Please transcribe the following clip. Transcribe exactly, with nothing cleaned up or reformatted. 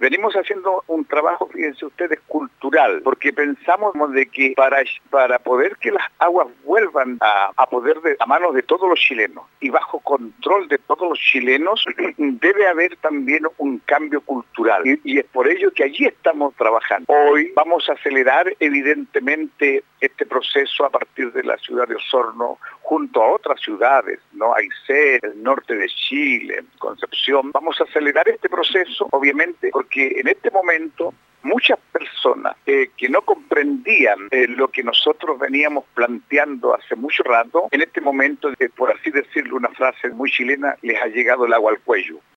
Venimos haciendo un trabajo, fíjense ustedes, cultural, porque pensamos de que para, para poder que las aguas vuelvan a, a poder de, a manos de todos los chilenos y bajo control de todos los chilenos, debe haber también un cambio cultural. Y, y es por ello que allí estamos trabajando. Hoy vamos a acelerar evidentemente este proceso a partir de la ciudad de Osorno, junto a otras ciudades, ¿no? Aysén, el norte de Chile, Concepción. Vamos a acelerar este proceso, obviamente, porque en este momento muchas personas eh, que no comprendían eh, lo que nosotros veníamos planteando hace mucho rato, en este momento, eh, por así decirlo, una frase muy chilena, les ha llegado el agua al cuello.